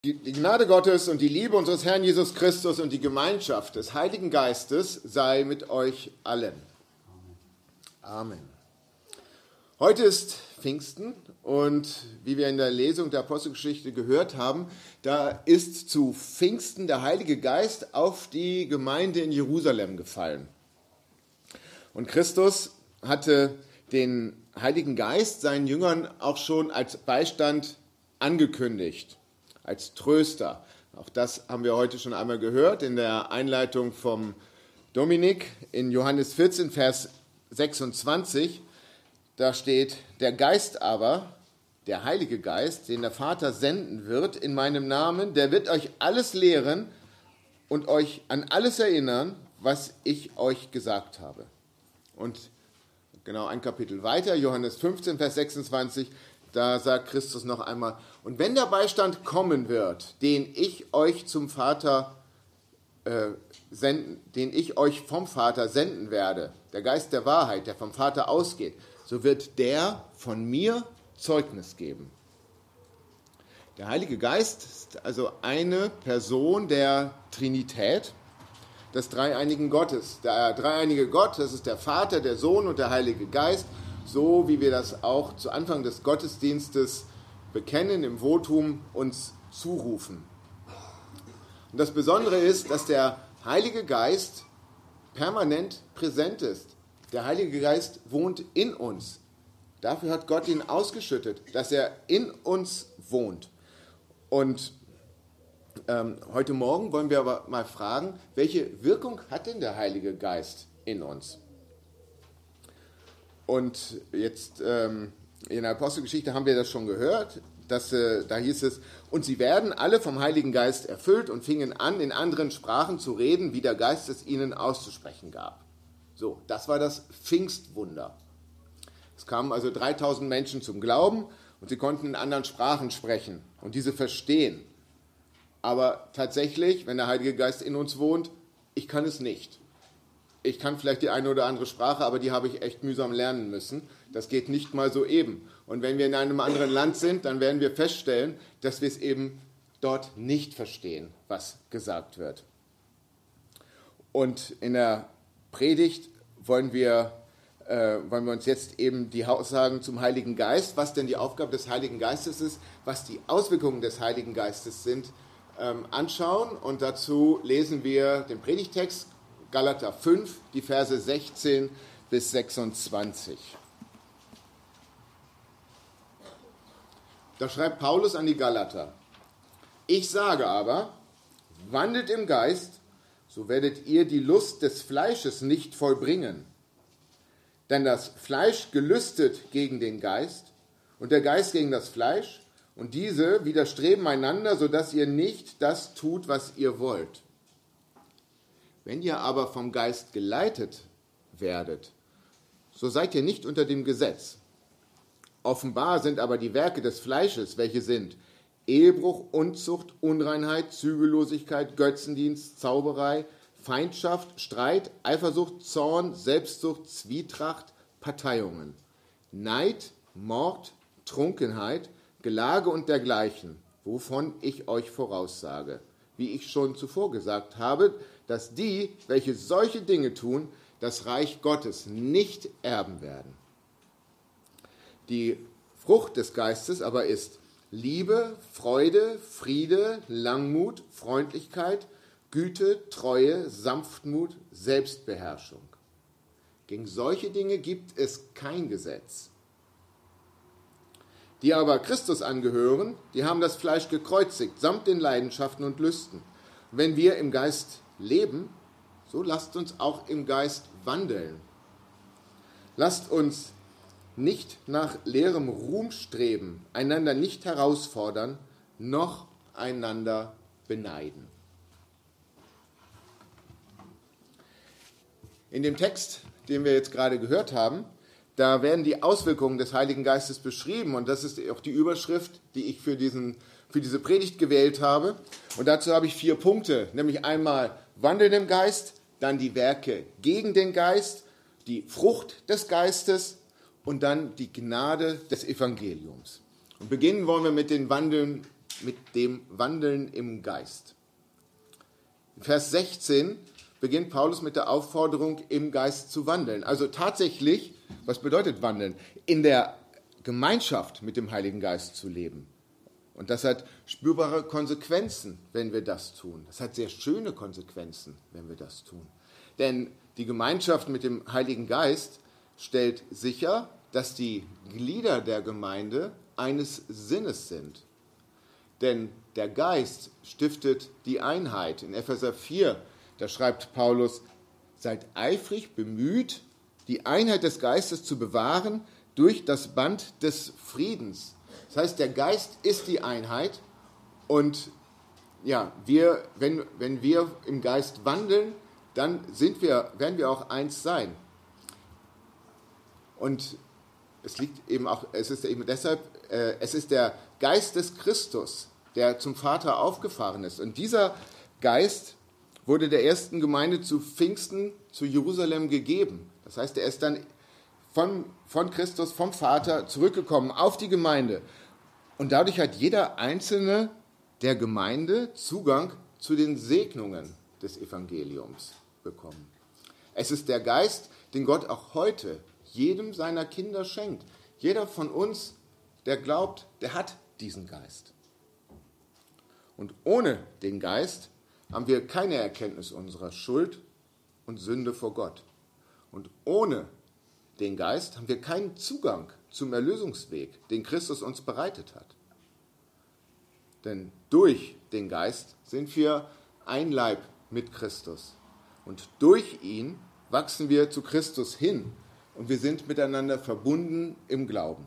Die Gnade Gottes und die Liebe unseres Herrn Jesus Christus und die Gemeinschaft des Heiligen Geistes sei mit euch allen. Amen. Heute ist Pfingsten und wie wir in der Lesung der Apostelgeschichte gehört haben, da ist zu Pfingsten der Heilige Geist auf die Gemeinde in Jerusalem gefallen. Und Christus hatte den Heiligen Geist seinen Jüngern auch schon als Beistand angekündigt. Als Tröster. Auch das haben wir heute schon einmal gehört in der Einleitung vom Dominik in Johannes 14, Vers 26. Da steht, der Geist aber, der Heilige Geist, den der Vater senden wird in meinem Namen, der wird euch alles lehren und euch an alles erinnern, was ich euch gesagt habe. Und genau ein Kapitel weiter, Johannes 15, Vers 26, da sagt Christus noch einmal, und wenn der Beistand kommen wird, den ich euch vom Vater senden werde, der Geist der Wahrheit, der vom Vater ausgeht, so wird der von mir Zeugnis geben. Der Heilige Geist ist also eine Person der Trinität, des dreieinigen Gottes. Der dreieinige Gott, das ist der Vater, der Sohn und der Heilige Geist, so wie wir das auch zu Anfang des Gottesdienstes bekennen, im Votum uns zurufen. Und das Besondere ist, dass der Heilige Geist permanent präsent ist. Der Heilige Geist wohnt in uns. Dafür hat Gott ihn ausgeschüttet, dass er in uns wohnt. Und heute Morgen wollen wir aber mal fragen, welche Wirkung hat denn der Heilige Geist in uns? Und jetzt in der Apostelgeschichte haben wir das schon gehört, da hieß es, und sie werden alle vom Heiligen Geist erfüllt und fingen an, in anderen Sprachen zu reden, wie der Geist es ihnen auszusprechen gab. So, das war das Pfingstwunder. Es kamen also 3000 Menschen zum Glauben und sie konnten in anderen Sprachen sprechen und diese verstehen. Aber tatsächlich, wenn der Heilige Geist in uns wohnt, ich kann es nicht. Ich kann vielleicht die eine oder andere Sprache, aber die habe ich echt mühsam lernen müssen. Das geht nicht mal so eben. Und wenn wir in einem anderen Land sind, dann werden wir feststellen, dass wir es eben dort nicht verstehen, was gesagt wird. Und in der Predigt wollen wir uns jetzt eben die Aussagen zum Heiligen Geist, was denn die Aufgabe des Heiligen Geistes ist, was die Auswirkungen des Heiligen Geistes sind, anschauen. Und dazu lesen wir den Predigtext Galater 5, die Verse 16 bis 26. Da schreibt Paulus an die Galater, ich sage aber, wandelt im Geist, so werdet ihr die Lust des Fleisches nicht vollbringen. Denn das Fleisch gelüstet gegen den Geist und der Geist gegen das Fleisch, und diese widerstreben einander, sodass ihr nicht das tut, was ihr wollt. Wenn ihr aber vom Geist geleitet werdet, so seid ihr nicht unter dem Gesetz. Offenbar sind aber die Werke des Fleisches, welche sind Ehebruch, Unzucht, Unreinheit, Zügellosigkeit, Götzendienst, Zauberei, Feindschaft, Streit, Eifersucht, Zorn, Selbstsucht, Zwietracht, Parteiungen, Neid, Mord, Trunkenheit, Gelage und dergleichen, wovon ich euch voraussage, wie ich schon zuvor gesagt habe, dass die, welche solche Dinge tun, das Reich Gottes nicht erben werden. Die Frucht des Geistes aber ist Liebe, Freude, Friede, Langmut, Freundlichkeit, Güte, Treue, Sanftmut, Selbstbeherrschung. Gegen solche Dinge gibt es kein Gesetz. Die aber Christus angehören, die haben das Fleisch gekreuzigt, samt den Leidenschaften und Lüsten. Wenn wir im Geist leben, so lasst uns auch im Geist wandeln. Lasst uns nicht nach leerem Ruhm streben, einander nicht herausfordern, noch einander beneiden. In dem Text, den wir jetzt gerade gehört haben, da werden die Auswirkungen des Heiligen Geistes beschrieben und das ist auch die Überschrift, die ich für diese Predigt gewählt habe. Und dazu habe ich 4 Punkte, nämlich einmal Wandeln im Geist, dann die Werke gegen den Geist, die Frucht des Geistes und dann die Gnade des Evangeliums. Und beginnen wollen wir mit den Wandeln mit dem Wandeln im Geist. In Vers 16 beginnt Paulus mit der Aufforderung, im Geist zu wandeln. Also tatsächlich, was bedeutet wandeln? In der Gemeinschaft mit dem Heiligen Geist zu leben. Und das hat spürbare Konsequenzen, wenn wir das tun. Das hat sehr schöne Konsequenzen, wenn wir das tun. Denn die Gemeinschaft mit dem Heiligen Geist stellt sicher, dass die Glieder der Gemeinde eines Sinnes sind. Denn der Geist stiftet die Einheit. In Epheser 4, da schreibt Paulus, seid eifrig bemüht, die Einheit des Geistes zu bewahren durch das Band des Friedens. Das heißt, der Geist ist die Einheit und ja, wenn wir im Geist wandeln, dann werden wir auch eins sein. Und es ist eben deshalb, es ist der Geist des Christus, der zum Vater aufgefahren ist. Und dieser Geist wurde der ersten Gemeinde zu Pfingsten zu Jerusalem gegeben. Das heißt, er ist dann von Christus, vom Vater zurückgekommen auf die Gemeinde. Und dadurch hat jeder Einzelne der Gemeinde Zugang zu den Segnungen des Evangeliums bekommen. Es ist der Geist, den Gott auch heute jedem seiner Kinder schenkt. Jeder von uns, der glaubt, der hat diesen Geist. Und ohne den Geist haben wir keine Erkenntnis unserer Schuld und Sünde vor Gott. Und ohne den Geist haben wir keinen Zugang zum Erlösungsweg, den Christus uns bereitet hat. Denn durch den Geist sind wir ein Leib mit Christus. Und durch ihn wachsen wir zu Christus hin und wir sind miteinander verbunden im Glauben.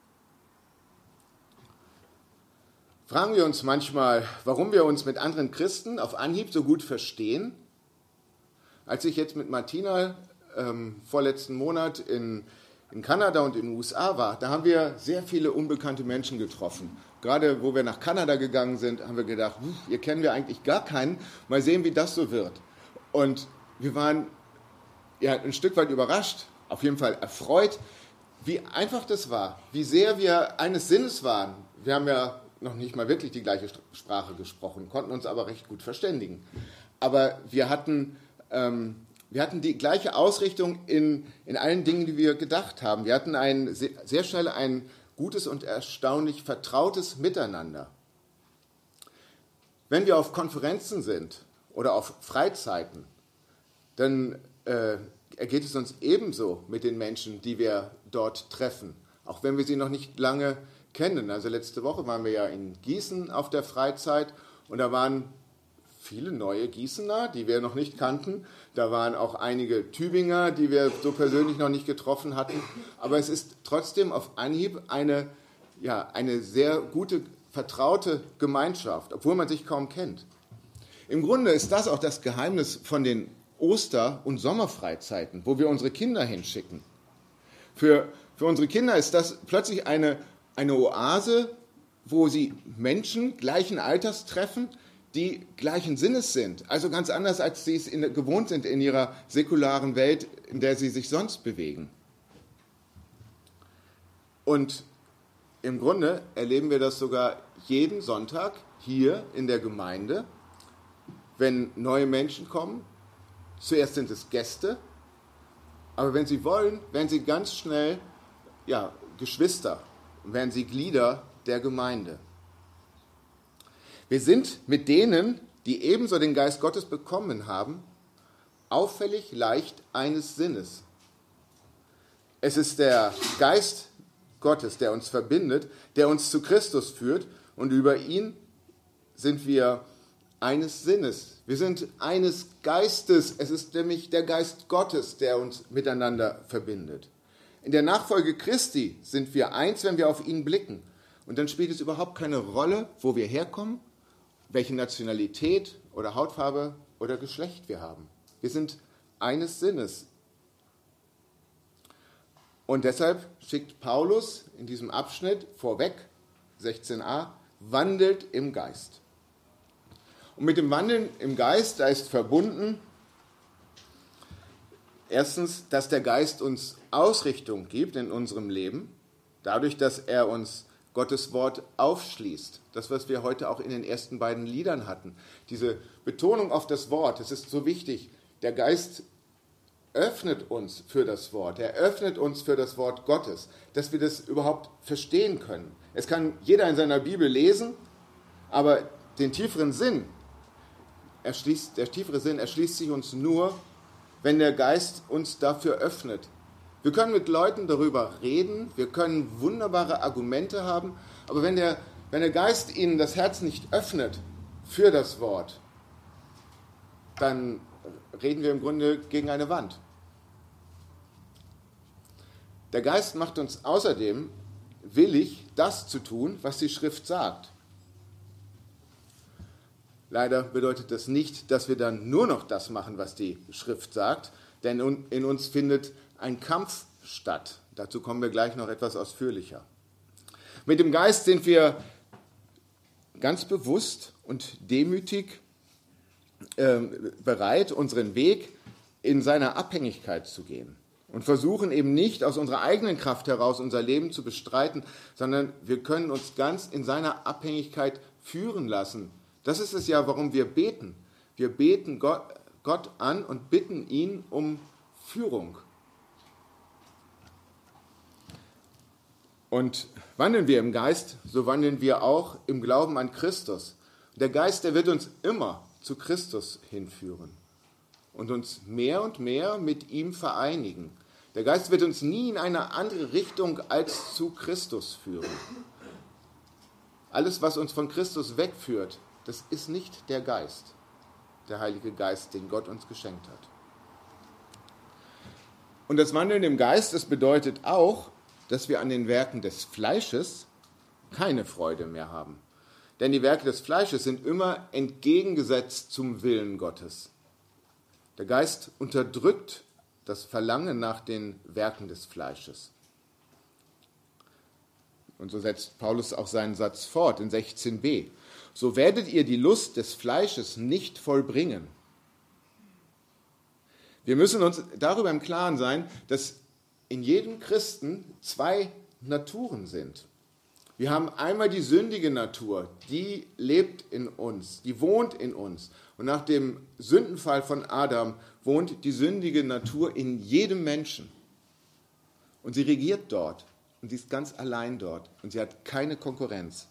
Fragen wir uns manchmal, warum wir uns mit anderen Christen auf Anhieb so gut verstehen? Als ich jetzt mit Martina vorletzten Monat in Kanada und in den USA war, da haben wir sehr viele unbekannte Menschen getroffen. Gerade wo wir nach Kanada gegangen sind, haben wir gedacht, hier kennen wir eigentlich gar keinen, mal sehen, wie das so wird. Und wir waren ja ein Stück weit überrascht, auf jeden Fall erfreut, wie einfach das war, wie sehr wir eines Sinnes waren. Wir haben ja noch nicht mal wirklich die gleiche Sprache gesprochen, konnten uns aber recht gut verständigen. Aber wir hatten die gleiche Ausrichtung in allen Dingen, die wir gedacht haben. Wir hatten sehr schnell ein gutes und erstaunlich vertrautes Miteinander. Wenn wir auf Konferenzen sind oder auf Freizeiten, dann ergeht es uns ebenso mit den Menschen, die wir dort treffen, auch wenn wir sie noch nicht lange kennen. Also letzte Woche waren wir ja in Gießen auf der Freizeit und da waren viele neue Gießener, die wir noch nicht kannten. Da waren auch einige Tübinger, die wir so persönlich noch nicht getroffen hatten. Aber es ist trotzdem auf Anhieb eine sehr gute, vertraute Gemeinschaft, obwohl man sich kaum kennt. Im Grunde ist das auch das Geheimnis von den Oster- und Sommerfreizeiten, wo wir unsere Kinder hinschicken. Für unsere Kinder ist das plötzlich eine Oase, wo sie Menschen gleichen Alters treffen, die gleichen Sinnes sind. Also ganz anders, als sie es gewohnt sind in ihrer säkularen Welt, in der sie sich sonst bewegen. Und im Grunde erleben wir das sogar jeden Sonntag hier in der Gemeinde, wenn neue Menschen kommen. Zuerst sind es Gäste, aber wenn sie wollen, werden sie ganz schnell Geschwister, werden sie Glieder der Gemeinde. Wir sind mit denen, die ebenso den Geist Gottes bekommen haben, auffällig leicht eines Sinnes. Es ist der Geist Gottes, der uns verbindet, der uns zu Christus führt und über ihn sind wir eines Sinnes. Wir sind eines Geistes. Es ist nämlich der Geist Gottes, der uns miteinander verbindet. In der Nachfolge Christi sind wir eins, wenn wir auf ihn blicken. Und dann spielt es überhaupt keine Rolle, wo wir herkommen, welche Nationalität oder Hautfarbe oder Geschlecht wir haben. Wir sind eines Sinnes. Und deshalb schickt Paulus in diesem Abschnitt vorweg, 16a, wandelt im Geist. Und mit dem Wandeln im Geist, da ist verbunden, erstens, dass der Geist uns Ausrichtung gibt in unserem Leben, dadurch, dass er uns Gottes Wort aufschließt. Das, was wir heute auch in den ersten beiden Liedern hatten. Diese Betonung auf das Wort, das ist so wichtig. Der Geist öffnet uns für das Wort. Er öffnet uns für das Wort Gottes, dass wir das überhaupt verstehen können. Es kann jeder in seiner Bibel lesen, aber der tiefere Sinn erschließt sich uns nur, wenn der Geist uns dafür öffnet. Wir können mit Leuten darüber reden, wir können wunderbare Argumente haben, aber wenn der Geist ihnen das Herz nicht öffnet für das Wort, dann reden wir im Grunde gegen eine Wand. Der Geist macht uns außerdem willig, das zu tun, was die Schrift sagt. Leider bedeutet das nicht, dass wir dann nur noch das machen, was die Schrift sagt, denn in uns findet ein Kampf statt. Dazu kommen wir gleich noch etwas ausführlicher. Mit dem Geist sind wir ganz bewusst und demütig bereit, unseren Weg in seiner Abhängigkeit zu gehen und versuchen eben nicht aus unserer eigenen Kraft heraus unser Leben zu bestreiten, sondern wir können uns ganz in seiner Abhängigkeit führen lassen. Das ist es ja, warum wir beten. Wir beten Gott an und bitten ihn um Führung. Und wandeln wir im Geist, so wandeln wir auch im Glauben an Christus. Der Geist, der wird uns immer zu Christus hinführen und uns mehr und mehr mit ihm vereinigen. Der Geist wird uns nie in eine andere Richtung als zu Christus führen. Alles, was uns von Christus wegführt, das ist nicht der Geist, der Heilige Geist, den Gott uns geschenkt hat. Und das Wandeln im Geist, das bedeutet auch, dass wir an den Werken des Fleisches keine Freude mehr haben. Denn die Werke des Fleisches sind immer entgegengesetzt zum Willen Gottes. Der Geist unterdrückt das Verlangen nach den Werken des Fleisches. Und so setzt Paulus auch seinen Satz fort in 16b. So werdet ihr die Lust des Fleisches nicht vollbringen. Wir müssen uns darüber im Klaren sein, dass in jedem Christen zwei Naturen sind. Wir haben einmal die sündige Natur, die lebt in uns, die wohnt in uns. Und nach dem Sündenfall von Adam wohnt die sündige Natur in jedem Menschen. Und sie regiert dort und sie ist ganz allein dort und sie hat keine Konkurrenz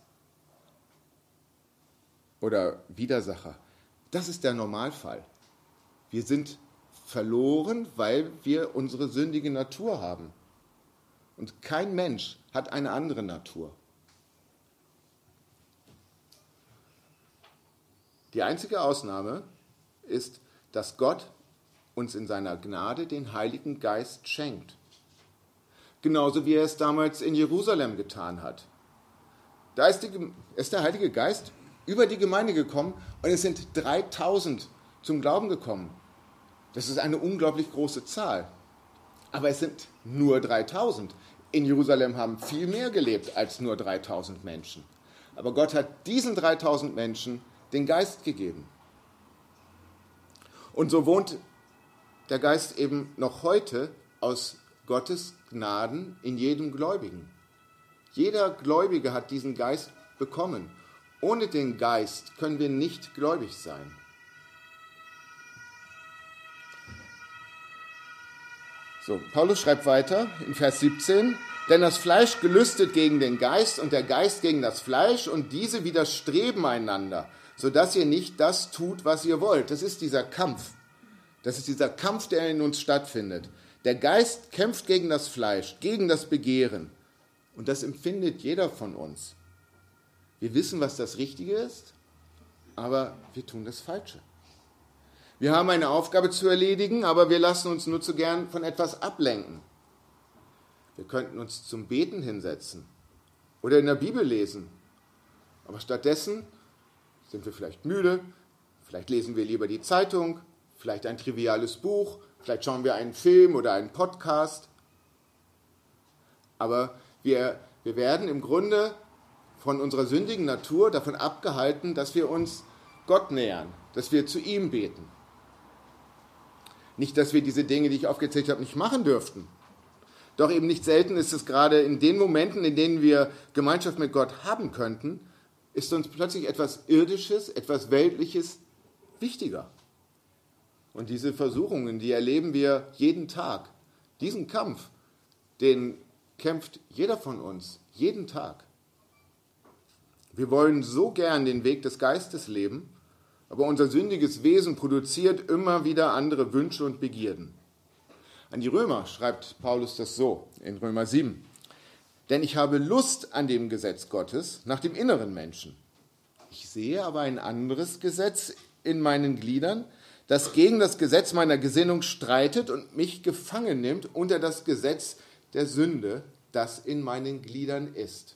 oder Widersacher. Das ist der Normalfall. Wir sind verloren, weil wir unsere sündige Natur haben. Und kein Mensch hat eine andere Natur. Die einzige Ausnahme ist, dass Gott uns in seiner Gnade den Heiligen Geist schenkt. Genauso wie er es damals in Jerusalem getan hat. Da ist der Heilige Geist über die Gemeinde gekommen und es sind 3000 zum Glauben gekommen. Das ist eine unglaublich große Zahl. Aber es sind nur 3000. In Jerusalem haben viel mehr gelebt als nur 3000 Menschen. Aber Gott hat diesen 3000 Menschen den Geist gegeben. Und so wohnt der Geist eben noch heute aus Gottes Gnaden in jedem Gläubigen. Jeder Gläubige hat diesen Geist bekommen. Ohne den Geist können wir nicht gläubig sein. So, Paulus schreibt weiter in Vers 17, denn das Fleisch gelüstet gegen den Geist und der Geist gegen das Fleisch und diese widerstreben einander, sodass ihr nicht das tut, was ihr wollt. Das ist dieser Kampf. Das ist dieser Kampf, der in uns stattfindet. Der Geist kämpft gegen das Fleisch, gegen das Begehren. Und das empfindet jeder von uns. Wir wissen, was das Richtige ist, aber wir tun das Falsche. Wir haben eine Aufgabe zu erledigen, aber wir lassen uns nur zu gern von etwas ablenken. Wir könnten uns zum Beten hinsetzen oder in der Bibel lesen. Aber stattdessen sind wir vielleicht müde, vielleicht lesen wir lieber die Zeitung, vielleicht ein triviales Buch, vielleicht schauen wir einen Film oder einen Podcast. Aber wir werden im Grunde von unserer sündigen Natur davon abgehalten, dass wir uns Gott nähern, dass wir zu ihm beten. Nicht, dass wir diese Dinge, die ich aufgezählt habe, nicht machen dürften. Doch eben nicht selten ist es gerade in den Momenten, in denen wir Gemeinschaft mit Gott haben könnten, ist uns plötzlich etwas Irdisches, etwas Weltliches wichtiger. Und diese Versuchungen, die erleben wir jeden Tag. Diesen Kampf, den kämpft jeder von uns, jeden Tag. Wir wollen so gern den Weg des Geistes leben, aber unser sündiges Wesen produziert immer wieder andere Wünsche und Begierden. An die Römer schreibt Paulus das so in Römer 7. Denn ich habe Lust an dem Gesetz Gottes nach dem inneren Menschen. Ich sehe aber ein anderes Gesetz in meinen Gliedern, das gegen das Gesetz meiner Gesinnung streitet und mich gefangen nimmt unter das Gesetz der Sünde, das in meinen Gliedern ist.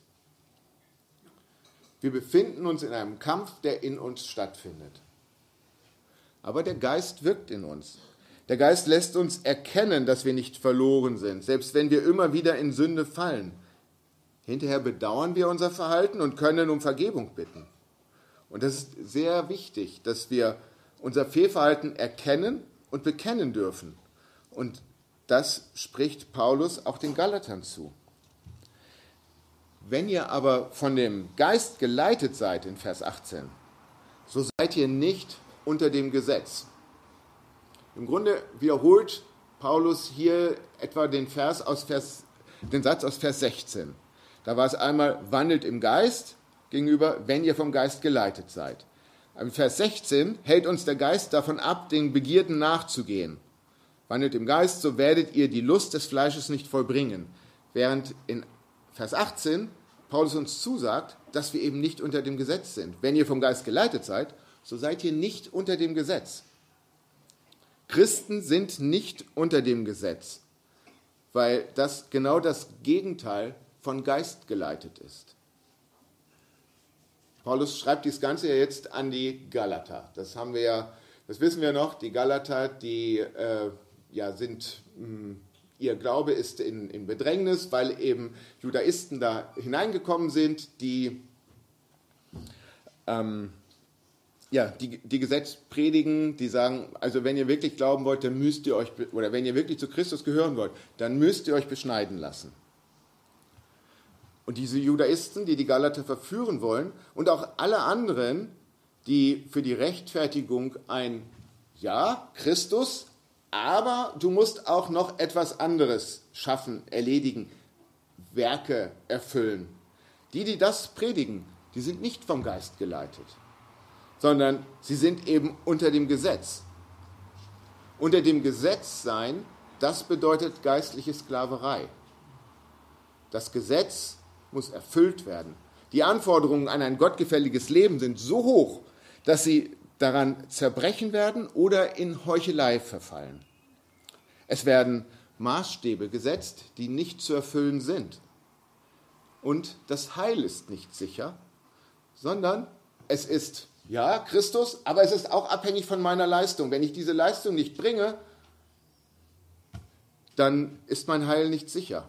Wir befinden uns in einem Kampf, der in uns stattfindet. Aber der Geist wirkt in uns. Der Geist lässt uns erkennen, dass wir nicht verloren sind, selbst wenn wir immer wieder in Sünde fallen. Hinterher bedauern wir unser Verhalten und können um Vergebung bitten. Und das ist sehr wichtig, dass wir unser Fehlverhalten erkennen und bekennen dürfen. Und das spricht Paulus auch den Galatern zu. Wenn ihr aber von dem Geist geleitet seid, in Vers 18, so seid ihr nicht unter dem Gesetz. Im Grunde wiederholt Paulus hier etwa den Satz aus Vers 16. Da war es einmal, wandelt im Geist, gegenüber, wenn ihr vom Geist geleitet seid. Im Vers 16 hält uns der Geist davon ab, den Begierden nachzugehen. Wandelt im Geist, so werdet ihr die Lust des Fleisches nicht vollbringen. Während in Vers 18 Paulus uns zusagt, dass wir eben nicht unter dem Gesetz sind. Wenn ihr vom Geist geleitet seid, so seid ihr nicht unter dem Gesetz. Christen sind nicht unter dem Gesetz, weil das genau das Gegenteil von Geist geleitet ist. Paulus schreibt das Ganze ja jetzt an die Galater. Das wissen wir noch. Die Galater, ihr Glaube ist in Bedrängnis, weil eben Judaisten da hineingekommen sind, die Gesetz predigen, die sagen, also wenn ihr wirklich glauben wollt, dann müsst ihr euch, oder wenn ihr wirklich zu Christus gehören wollt, dann müsst ihr euch beschneiden lassen. Und diese Judaisten, die Galater verführen wollen, und auch alle anderen, die für die Rechtfertigung Christus, aber du musst auch noch etwas anderes schaffen, erledigen, Werke erfüllen. Die das predigen, die sind nicht vom Geist geleitet, sondern sie sind eben unter dem Gesetz. Unter dem Gesetz sein, das bedeutet geistliche Sklaverei. Das Gesetz muss erfüllt werden. Die Anforderungen an ein gottgefälliges Leben sind so hoch, dass sie daran zerbrechen werden oder in Heuchelei verfallen. Es werden Maßstäbe gesetzt, die nicht zu erfüllen sind. Und das Heil ist nicht sicher, sondern es ist, Christus, aber es ist auch abhängig von meiner Leistung. Wenn ich diese Leistung nicht bringe, dann ist mein Heil nicht sicher.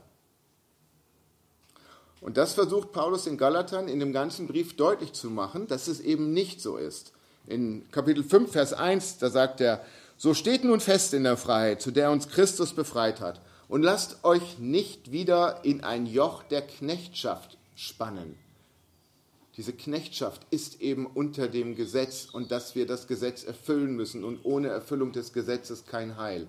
Und das versucht Paulus den Galatern in dem ganzen Brief deutlich zu machen, dass es eben nicht so ist. In Kapitel 5, Vers 1, da sagt er, so steht nun fest in der Freiheit, zu der uns Christus befreit hat, und lasst euch nicht wieder in ein Joch der Knechtschaft spannen. Diese Knechtschaft ist eben unter dem Gesetz und dass wir das Gesetz erfüllen müssen und ohne Erfüllung des Gesetzes kein Heil.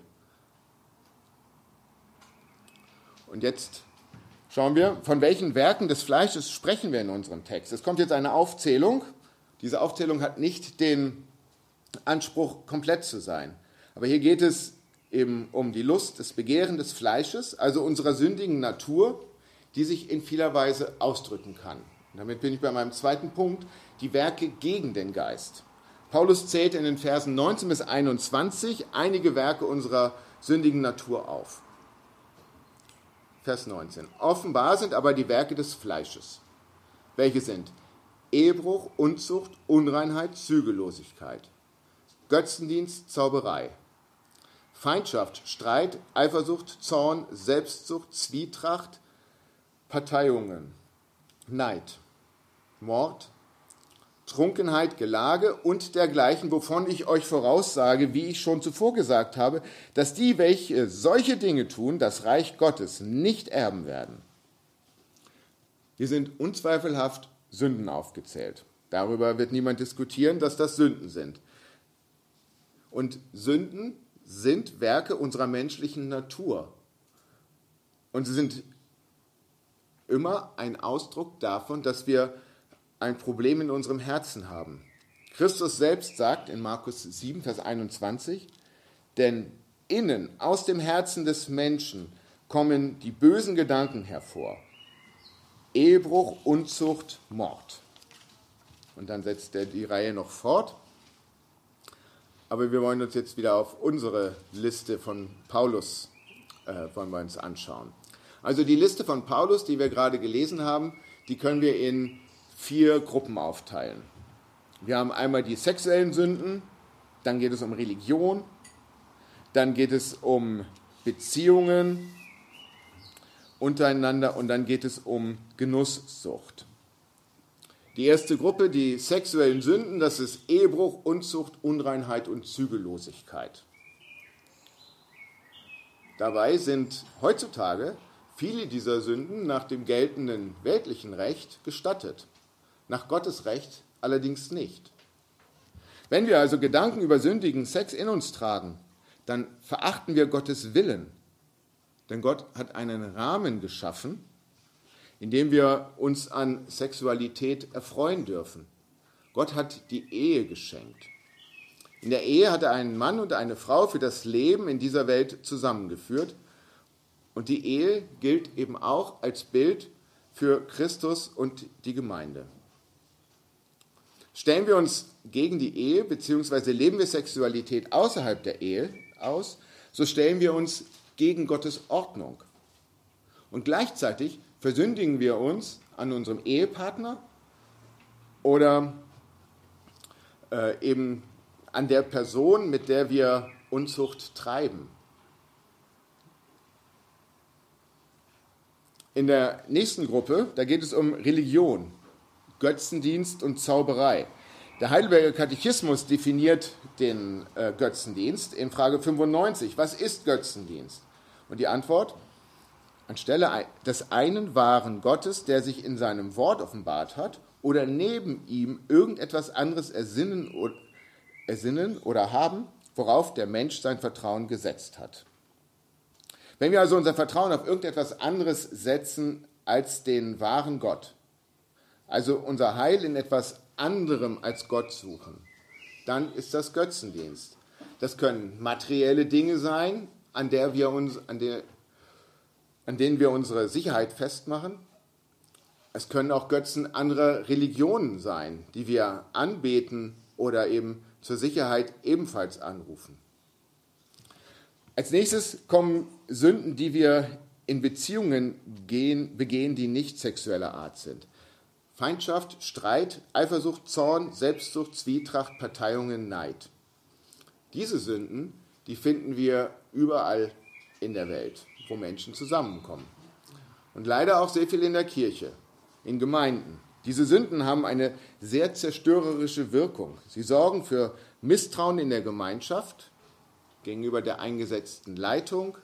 Und jetzt schauen wir, von welchen Werken des Fleisches sprechen wir in unserem Text. Es kommt jetzt eine Aufzählung. Diese Aufzählung hat nicht den Anspruch, komplett zu sein. Aber hier geht es eben um die Lust, das Begehren des Fleisches, also unserer sündigen Natur, die sich in vieler Weise ausdrücken kann. Und damit bin ich bei meinem zweiten Punkt, die Werke gegen den Geist. Paulus zählt in den Versen 19 bis 21 einige Werke unserer sündigen Natur auf. Vers 19. Offenbar sind aber die Werke des Fleisches. Welche sind? Ehebruch, Unzucht, Unreinheit, Zügellosigkeit, Götzendienst, Zauberei, Feindschaft, Streit, Eifersucht, Zorn, Selbstsucht, Zwietracht, Parteiungen, Neid, Mord, Trunkenheit, Gelage und dergleichen, wovon ich euch voraussage, wie ich schon zuvor gesagt habe, dass die, welche solche Dinge tun, das Reich Gottes nicht erben werden. Hier sind unzweifelhaft Sünden aufgezählt. Darüber wird niemand diskutieren, dass das Sünden sind. Und Sünden sind Werke unserer menschlichen Natur. Und sie sind immer ein Ausdruck davon, dass wir ein Problem in unserem Herzen haben. Christus selbst sagt in Markus 7, Vers 21, denn innen, aus dem Herzen des Menschen, kommen die bösen Gedanken hervor. Ehebruch, Unzucht, Mord. Und dann setzt er die Reihe noch fort. Aber wir wollen uns jetzt wieder auf unsere Liste von Paulus wollen wir uns anschauen. Also die Liste von Paulus, die wir gerade gelesen haben, die können wir in 4 Gruppen aufteilen. Wir haben einmal die sexuellen Sünden, dann geht es um Religion, dann geht es um Beziehungen untereinander und dann geht es um Genusssucht. Die erste Gruppe, die sexuellen Sünden, das ist Ehebruch, Unzucht, Unreinheit und Zügellosigkeit. Dabei sind heutzutage viele dieser Sünden nach dem geltenden weltlichen Recht gestattet, nach Gottes Recht allerdings nicht. Wenn wir also Gedanken über sündigen Sex in uns tragen, dann verachten wir Gottes Willen, denn Gott hat einen Rahmen geschaffen, in dem wir uns an Sexualität erfreuen dürfen. Gott hat die Ehe geschenkt. In der Ehe hat er einen Mann und eine Frau für das Leben in dieser Welt zusammengeführt. Und die Ehe gilt eben auch als Bild für Christus und die Gemeinde. Stellen wir uns gegen die Ehe bzw. leben wir Sexualität außerhalb der Ehe aus, so stellen wir uns gegen Gottes Ordnung. Und gleichzeitig versündigen wir uns an unserem Ehepartner oder eben an der Person, mit der wir Unzucht treiben. In der nächsten Gruppe, da geht es um Religion, Götzendienst und Zauberei. Der Heidelberger Katechismus definiert den Götzendienst in Frage 95. Was ist Götzendienst? Und die Antwort: Anstelle des einen wahren Gottes, der sich in seinem Wort offenbart hat, oder neben ihm irgendetwas anderes ersinnen oder haben, worauf der Mensch sein Vertrauen gesetzt hat. Wenn wir also unser Vertrauen auf irgendetwas anderes setzen als den wahren Gott, also unser Heil in etwas anderem als Gott suchen, dann ist das Götzendienst. Das können materielle Dinge sein, an denen wir unsere Sicherheit festmachen. Es können auch Götzen anderer Religionen sein, die wir anbeten oder eben zur Sicherheit ebenfalls anrufen. Als nächstes kommen Sünden, die wir in Beziehungen begehen, die nicht sexueller Art sind. Feindschaft, Streit, Eifersucht, Zorn, Selbstsucht, Zwietracht, Parteiungen, Neid. Diese Sünden, die finden wir überall in der Welt, wo Menschen zusammenkommen. Und leider auch sehr viel in der Kirche, in Gemeinden. Diese Sünden haben eine sehr zerstörerische Wirkung. Sie sorgen für Misstrauen in der Gemeinschaft gegenüber der eingesetzten Leitung,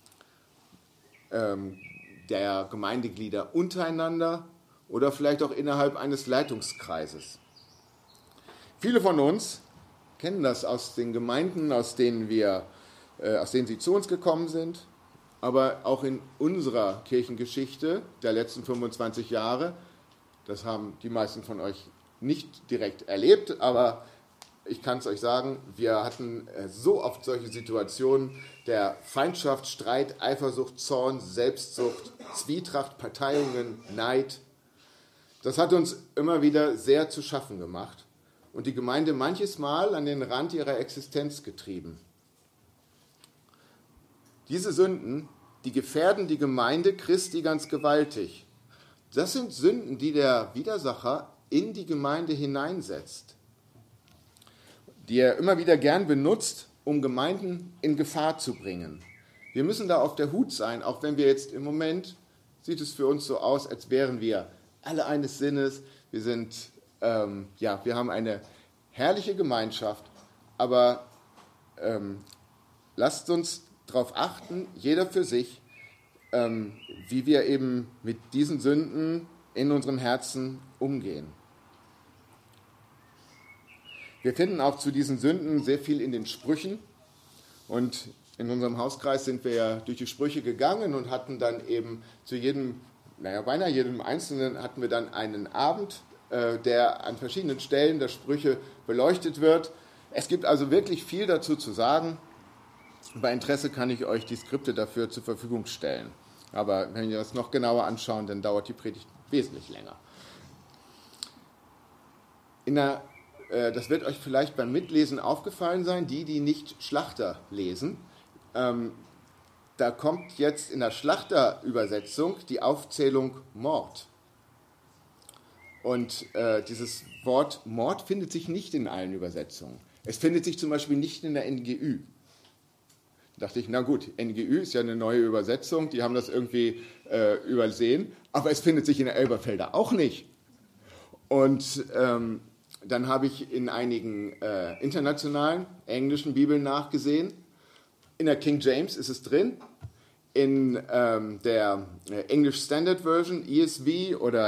der Gemeindeglieder untereinander oder vielleicht auch innerhalb eines Leitungskreises. Viele von uns kennen das aus den Gemeinden, aus denen sie zu uns gekommen sind, aber auch in unserer Kirchengeschichte der letzten 25 Jahre. Das haben die meisten von euch nicht direkt erlebt, aber ich kann es euch sagen, wir hatten so oft solche Situationen der Feindschaft, Streit, Eifersucht, Zorn, Selbstsucht, Zwietracht, Parteiungen, Neid. Das hat uns immer wieder sehr zu schaffen gemacht und die Gemeinde manches Mal an den Rand ihrer Existenz getrieben. Diese Sünden, die gefährden die Gemeinde Christi ganz gewaltig. Das sind Sünden, die der Widersacher in die Gemeinde hineinsetzt, die er immer wieder gern benutzt, um Gemeinden in Gefahr zu bringen. Wir müssen da auf der Hut sein, auch wenn wir jetzt im Moment, sieht es für uns so aus, als wären wir alle eines Sinnes, wir sind wir haben eine herrliche Gemeinschaft, aber lasst uns darauf achten, jeder für sich, wie wir eben mit diesen Sünden in unserem Herzen umgehen. Wir finden auch zu diesen Sünden sehr viel in den Sprüchen und in unserem Hauskreis sind wir ja durch die Sprüche gegangen und hatten dann eben zu jedem, beinahe jedem Einzelnen hatten wir dann einen Abend, der an verschiedenen Stellen der Sprüche beleuchtet wird. Es gibt also wirklich viel dazu zu sagen. Bei Interesse kann ich euch die Skripte dafür zur Verfügung stellen. Aber wenn ihr das noch genauer anschauen, dann dauert die Predigt wesentlich länger. Das wird euch vielleicht beim Mitlesen aufgefallen sein, die nicht Schlachter lesen. Da kommt jetzt in der Schlachter-Übersetzung die Aufzählung Mord. Und dieses Wort Mord findet sich nicht in allen Übersetzungen. Es findet sich zum Beispiel nicht in der NGÜ. Da dachte ich, na gut, NGÜ ist ja eine neue Übersetzung, die haben das irgendwie übersehen, aber es findet sich in der Elberfelder auch nicht. Und dann habe ich in einigen internationalen englischen Bibeln nachgesehen. In der King James ist es drin, in der English Standard Version, ESV oder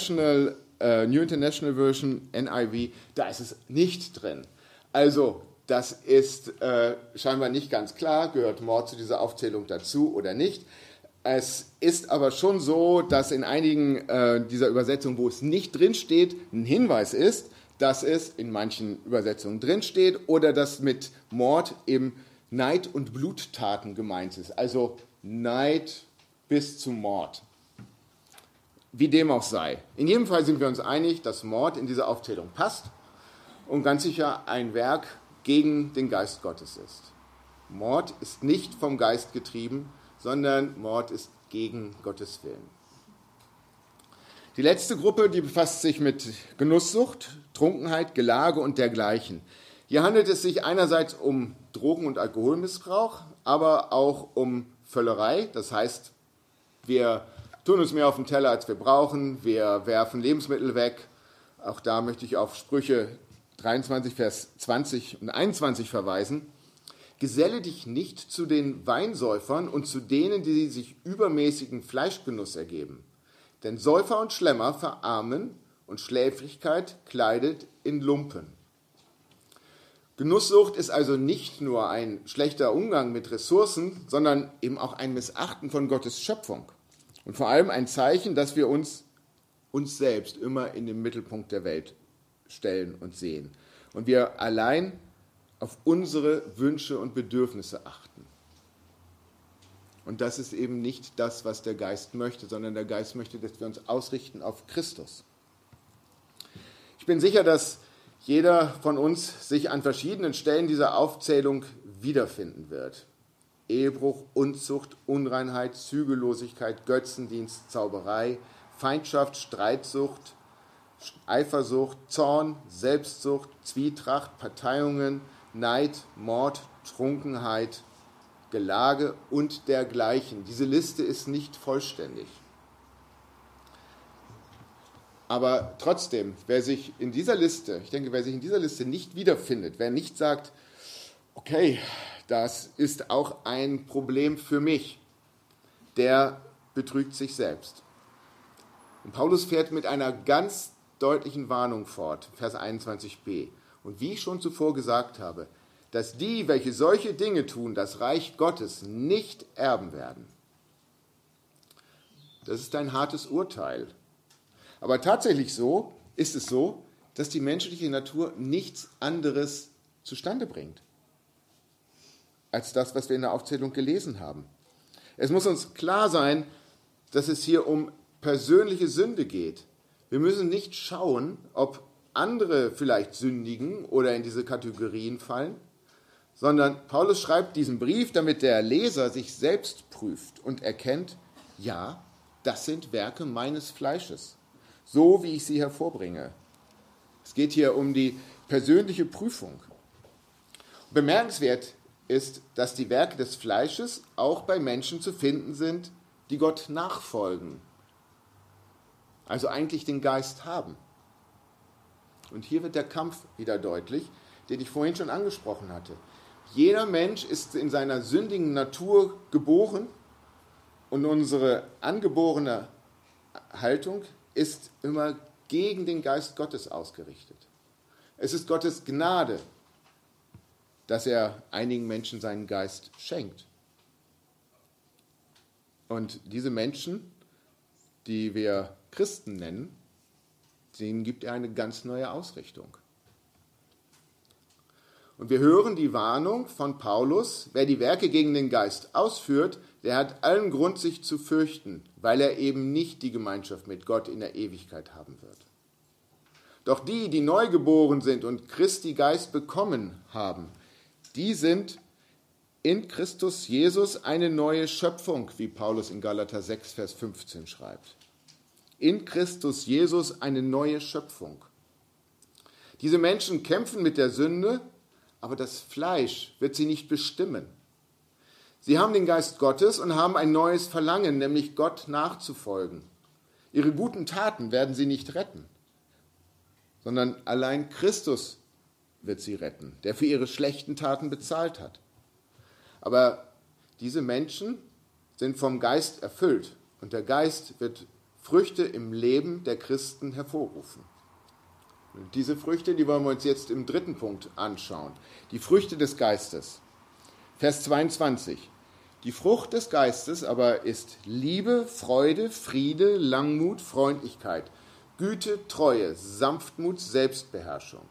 New International Version, NIV, da ist es nicht drin. Also, das ist scheinbar nicht ganz klar, gehört Mord zu dieser Aufzählung dazu oder nicht. Es ist aber schon so, dass in einigen dieser Übersetzungen, wo es nicht drin steht, ein Hinweis ist, dass es in manchen Übersetzungen drin steht oder dass mit Mord eben Neid- und Bluttaten gemeint ist. Also Neid bis zum Mord. Wie dem auch sei. In jedem Fall sind wir uns einig, dass Mord in diese Aufzählung passt und ganz sicher ein Werk gegen den Geist Gottes ist. Mord ist nicht vom Geist getrieben, sondern Mord ist gegen Gottes Willen. Die letzte Gruppe, die befasst sich mit Genusssucht, Trunkenheit, Gelage und dergleichen. Hier handelt es sich einerseits um Drogen- und Alkoholmissbrauch, aber auch um Völlerei. Das heißt, wir tun uns mehr auf den Teller, als wir brauchen. Wir werfen Lebensmittel weg. Auch da möchte ich auf Sprüche 23, Vers 20 und 21 verweisen. Geselle dich nicht zu den Weinsäufern und zu denen, die sich übermäßigen Fleischgenuss ergeben. Denn Säufer und Schlemmer verarmen und Schläfrigkeit kleidet in Lumpen. Genusssucht ist also nicht nur ein schlechter Umgang mit Ressourcen, sondern eben auch ein Missachten von Gottes Schöpfung. Und vor allem ein Zeichen, dass wir uns selbst immer in den Mittelpunkt der Welt stellen und sehen. Und wir allein auf unsere Wünsche und Bedürfnisse achten. Und das ist eben nicht das, was der Geist möchte, sondern der Geist möchte, dass wir uns ausrichten auf Christus. Ich bin sicher, dass jeder von uns sich an verschiedenen Stellen dieser Aufzählung wiederfinden wird. Ehebruch, Unzucht, Unreinheit, Zügellosigkeit, Götzendienst, Zauberei, Feindschaft, Streitsucht, Eifersucht, Zorn, Selbstsucht, Zwietracht, Parteiungen, Neid, Mord, Trunkenheit, Gelage und dergleichen. Diese Liste ist nicht vollständig. Aber trotzdem, wer sich in dieser Liste nicht wiederfindet, wer nicht sagt, okay, das ist auch ein Problem für mich, der betrügt sich selbst. Und Paulus fährt mit einer ganz deutlichen Warnung fort, Vers 21b. Und wie ich schon zuvor gesagt habe, dass die, welche solche Dinge tun, das Reich Gottes nicht erben werden. Das ist ein hartes Urteil. Aber tatsächlich ist es so, dass die menschliche Natur nichts anderes zustande bringt, als das, was wir in der Aufzählung gelesen haben. Es muss uns klar sein, dass es hier um persönliche Sünde geht. Wir müssen nicht schauen, ob andere vielleicht sündigen oder in diese Kategorien fallen, sondern Paulus schreibt diesen Brief, damit der Leser sich selbst prüft und erkennt, ja, das sind Werke meines Fleisches, so wie ich sie hervorbringe. Es geht hier um die persönliche Prüfung. Bemerkenswert ist, dass die Werke des Fleisches auch bei Menschen zu finden sind, die Gott nachfolgen, also eigentlich den Geist haben. Und hier wird der Kampf wieder deutlich, den ich vorhin schon angesprochen hatte. Jeder Mensch ist in seiner sündigen Natur geboren und unsere angeborene Haltung ist immer gegen den Geist Gottes ausgerichtet. Es ist Gottes Gnade, dass er einigen Menschen seinen Geist schenkt. Und diese Menschen, die wir Christen nennen, denen gibt er eine ganz neue Ausrichtung. Und wir hören die Warnung von Paulus, wer die Werke gegen den Geist ausführt, der hat allen Grund, sich zu fürchten, weil er eben nicht die Gemeinschaft mit Gott in der Ewigkeit haben wird. Doch die, die neugeboren sind und Christi Geist bekommen haben, die sind in Christus Jesus eine neue Schöpfung, wie Paulus in Galater 6, Vers 15 schreibt. In Christus Jesus eine neue Schöpfung. Diese Menschen kämpfen mit der Sünde, aber das Fleisch wird sie nicht bestimmen. Sie haben den Geist Gottes und haben ein neues Verlangen, nämlich Gott nachzufolgen. Ihre guten Taten werden sie nicht retten, sondern allein Christus wird sie retten, der für ihre schlechten Taten bezahlt hat. Aber diese Menschen sind vom Geist erfüllt und der Geist wird Früchte im Leben der Christen hervorrufen. Und diese Früchte, die wollen wir uns jetzt im dritten Punkt anschauen. Die Früchte des Geistes. Vers 22. Die Frucht des Geistes aber ist Liebe, Freude, Friede, Langmut, Freundlichkeit, Güte, Treue, Sanftmut, Selbstbeherrschung.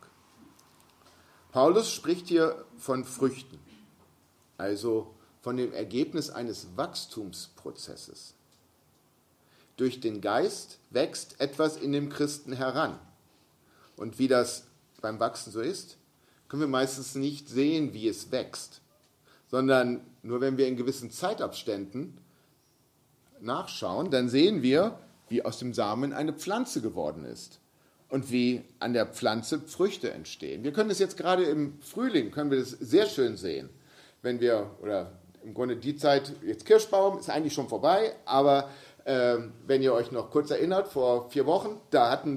Paulus spricht hier von Früchten, also von dem Ergebnis eines Wachstumsprozesses. Durch den Geist wächst etwas in dem Christen heran. Und wie das beim Wachsen so ist, können wir meistens nicht sehen, wie es wächst, sondern nur wenn wir in gewissen Zeitabständen nachschauen, dann sehen wir, wie aus dem Samen eine Pflanze geworden ist und wie an der Pflanze Früchte entstehen. Wir können das jetzt gerade im Frühling, können wir das sehr schön sehen, wenn wir, oder im Grunde die Zeit, jetzt Kirschbaum ist eigentlich schon vorbei, aber wenn ihr euch noch kurz erinnert, vor 4 Wochen, da sind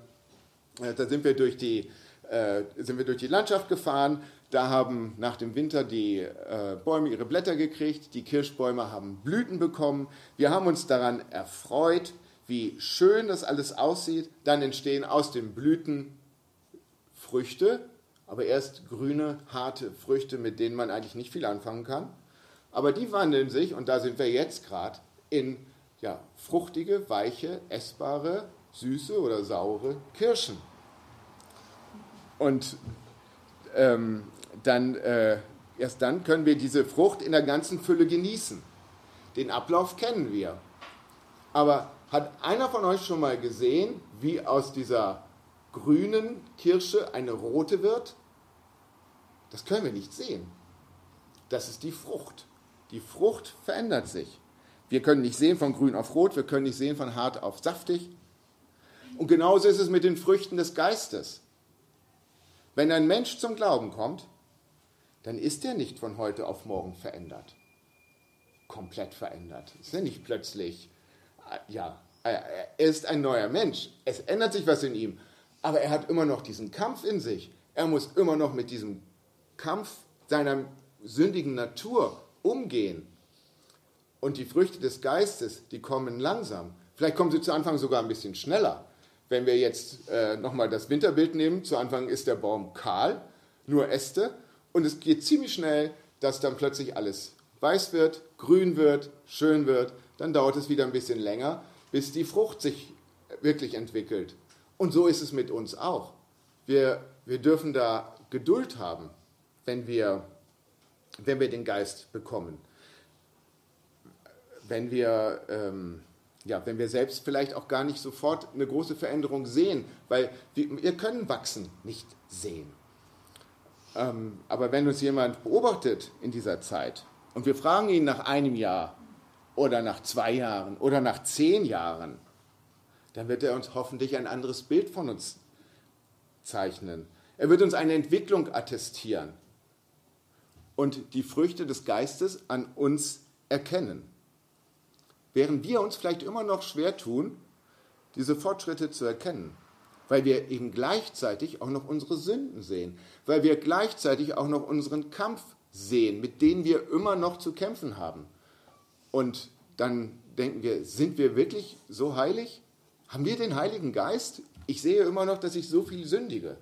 wir durch die Landschaft gefahren, da haben nach dem Winter die Bäume ihre Blätter gekriegt, die Kirschbäume haben Blüten bekommen, wir haben uns daran erfreut, wie schön das alles aussieht, dann entstehen aus den Blüten Früchte, aber erst grüne, harte Früchte, mit denen man eigentlich nicht viel anfangen kann, aber die wandeln sich, und da sind wir jetzt gerade, in fruchtige, weiche, essbare, süße oder saure Kirschen. Und erst dann können wir diese Frucht in der ganzen Fülle genießen. Den Ablauf kennen wir. Aber hat einer von euch schon mal gesehen, wie aus dieser grünen Kirsche eine rote wird? Das können wir nicht sehen. Das ist die Frucht. Die Frucht verändert sich. Wir können nicht sehen von grün auf rot, wir können nicht sehen von hart auf saftig. Und genauso ist es mit den Früchten des Geistes. Wenn ein Mensch zum Glauben kommt, dann ist er nicht von heute auf morgen verändert. Komplett verändert. Es ist ja nicht plötzlich, er ist ein neuer Mensch. Es ändert sich was in ihm. Aber er hat immer noch diesen Kampf in sich. Er muss immer noch mit diesem Kampf seiner sündigen Natur umgehen. Und die Früchte des Geistes, die kommen langsam. Vielleicht kommen sie zu Anfang sogar ein bisschen schneller. Wenn wir jetzt nochmal das Winterbild nehmen, zu Anfang ist der Baum kahl, nur Äste. Und es geht ziemlich schnell, dass dann plötzlich alles weiß wird, grün wird, schön wird. Dann dauert es wieder ein bisschen länger, bis die Frucht sich wirklich entwickelt. Und so ist es mit uns auch. Wir dürfen da Geduld haben, wenn wir den Geist bekommen. Wenn wir selbst vielleicht auch gar nicht sofort eine große Veränderung sehen, weil wir können Wachsen nicht sehen. Aber wenn uns jemand beobachtet in dieser Zeit und wir fragen ihn nach einem Jahr oder nach 2 Jahren oder nach 10 Jahren, dann wird er uns hoffentlich ein anderes Bild von uns zeichnen. Er wird uns eine Entwicklung attestieren und die Früchte des Geistes an uns erkennen. Während wir uns vielleicht immer noch schwer tun, diese Fortschritte zu erkennen, weil wir eben gleichzeitig auch noch unsere Sünden sehen, weil wir gleichzeitig auch noch unseren Kampf sehen, mit denen wir immer noch zu kämpfen haben. Und dann denken wir, sind wir wirklich so heilig? Haben wir den Heiligen Geist? Ich sehe immer noch, dass ich so viel sündige.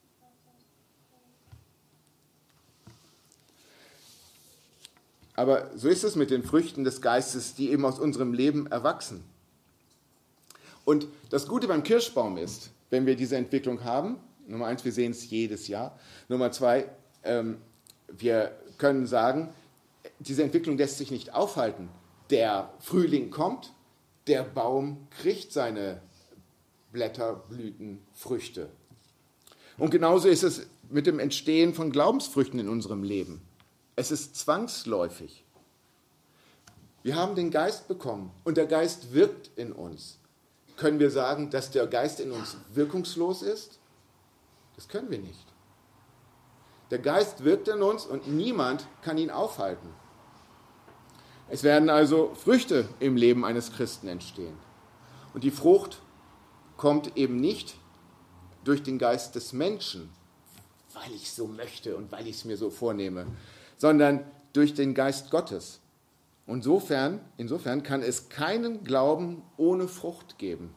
Aber so ist es mit den Früchten des Geistes, die eben aus unserem Leben erwachsen. Und das Gute beim Kirschbaum ist, wenn wir diese Entwicklung haben, Nummer 1, wir sehen es jedes Jahr. Nummer 2, wir können sagen, diese Entwicklung lässt sich nicht aufhalten. Der Frühling kommt, der Baum kriegt seine Blätter, Blüten, Früchte. Und genauso ist es mit dem Entstehen von Glaubensfrüchten in unserem Leben. Es ist zwangsläufig. Wir haben den Geist bekommen und der Geist wirkt in uns. Können wir sagen, dass der Geist in uns wirkungslos ist? Das können wir nicht. Der Geist wirkt in uns und niemand kann ihn aufhalten. Es werden also Früchte im Leben eines Christen entstehen. Und die Frucht kommt eben nicht durch den Geist des Menschen, weil ich so möchte und weil ich es mir so vornehme, sondern durch den Geist Gottes. Und insofern kann es keinen Glauben ohne Frucht geben.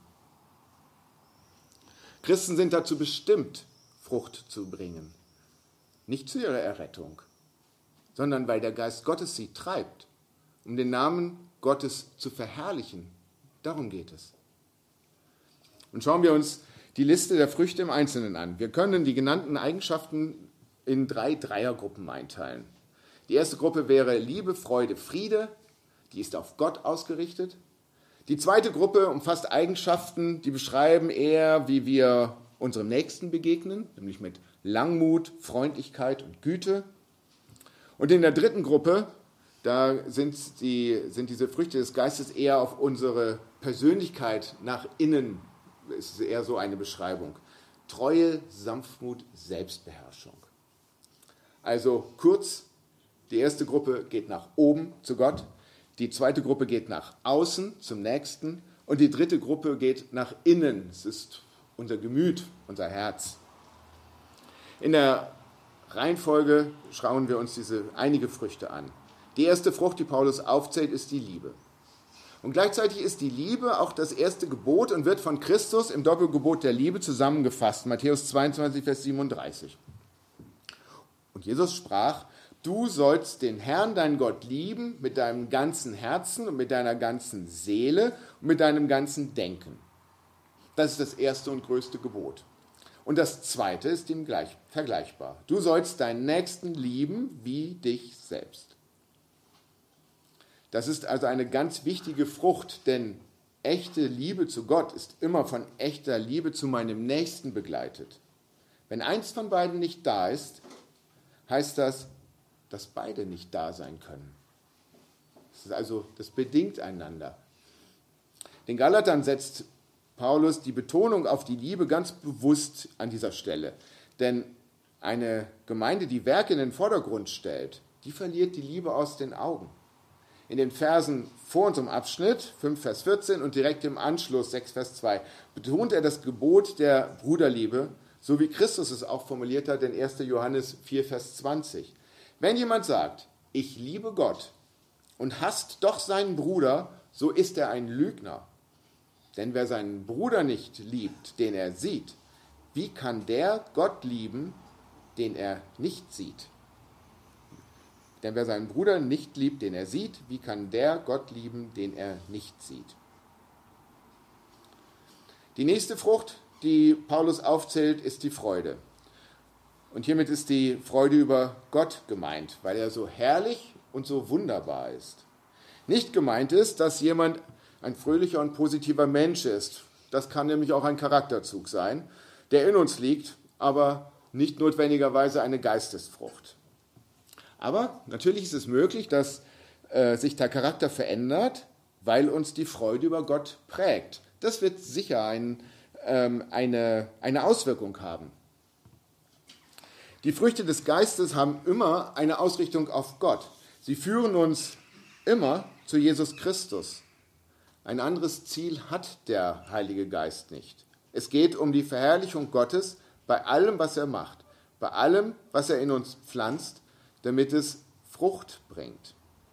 Christen sind dazu bestimmt, Frucht zu bringen. Nicht zu ihrer Errettung, sondern weil der Geist Gottes sie treibt, um den Namen Gottes zu verherrlichen. Darum geht es. Und schauen wir uns die Liste der Früchte im Einzelnen an. Wir können die genannten Eigenschaften in 3 Dreiergruppen einteilen. Die erste Gruppe wäre Liebe, Freude, Friede. Die ist auf Gott ausgerichtet. Die zweite Gruppe umfasst Eigenschaften, die beschreiben eher, wie wir unserem Nächsten begegnen, nämlich mit Langmut, Freundlichkeit und Güte. Und in der dritten Gruppe, da sind diese Früchte des Geistes eher auf unsere Persönlichkeit nach innen, ist eher so eine Beschreibung. Treue, Sanftmut, Selbstbeherrschung. Also kurz, die erste Gruppe geht nach oben zu Gott, die zweite Gruppe geht nach außen zum Nächsten und die dritte Gruppe geht nach innen. Es ist unser Gemüt, unser Herz. In der Reihenfolge schauen wir uns diese einige Früchte an. Die erste Frucht, die Paulus aufzählt, ist die Liebe. Und gleichzeitig ist die Liebe auch das erste Gebot und wird von Christus im Doppelgebot der Liebe zusammengefasst. Matthäus 22, Vers 37. Und Jesus sprach, du sollst den Herrn, deinen Gott, lieben mit deinem ganzen Herzen und mit deiner ganzen Seele und mit deinem ganzen Denken. Das ist das erste und größte Gebot. Und das zweite ist ihm vergleichbar. Du sollst deinen Nächsten lieben wie dich selbst. Das ist also eine ganz wichtige Frucht, denn echte Liebe zu Gott ist immer von echter Liebe zu meinem Nächsten begleitet. Wenn eins von beiden nicht da ist, heißt das, dass beide nicht da sein können. Das bedingt einander. Den Galatern setzt Paulus die Betonung auf die Liebe ganz bewusst an dieser Stelle. Denn eine Gemeinde, die Werke in den Vordergrund stellt, die verliert die Liebe aus den Augen. In den Versen vor unserem Abschnitt, 5 Vers 14 und direkt im Anschluss, 6 Vers 2, betont er das Gebot der Bruderliebe, so wie Christus es auch formuliert hat in 1. Johannes 4 Vers 20. Wenn jemand sagt, ich liebe Gott und hasst doch seinen Bruder, so ist er ein Lügner. Denn wer seinen Bruder nicht liebt, den er sieht, wie kann der Gott lieben, den er nicht sieht? Denn wer seinen Bruder nicht liebt, den er sieht, wie kann der Gott lieben, den er nicht sieht? Die nächste Frucht, die Paulus aufzählt, ist die Freude. Und hiermit ist die Freude über Gott gemeint, weil er so herrlich und so wunderbar ist. Nicht gemeint ist, dass jemand ein fröhlicher und positiver Mensch ist. Das kann nämlich auch ein Charakterzug sein, der in uns liegt, aber nicht notwendigerweise eine Geistesfrucht. Aber natürlich ist es möglich, dass sich der Charakter verändert, weil uns die Freude über Gott prägt. Das wird sicher eine Auswirkung haben. Die Früchte des Geistes haben immer eine Ausrichtung auf Gott. Sie führen uns immer zu Jesus Christus. Ein anderes Ziel hat der Heilige Geist nicht. Es geht um die Verherrlichung Gottes bei allem, was er macht, bei allem, was er in uns pflanzt, damit es Frucht bringt.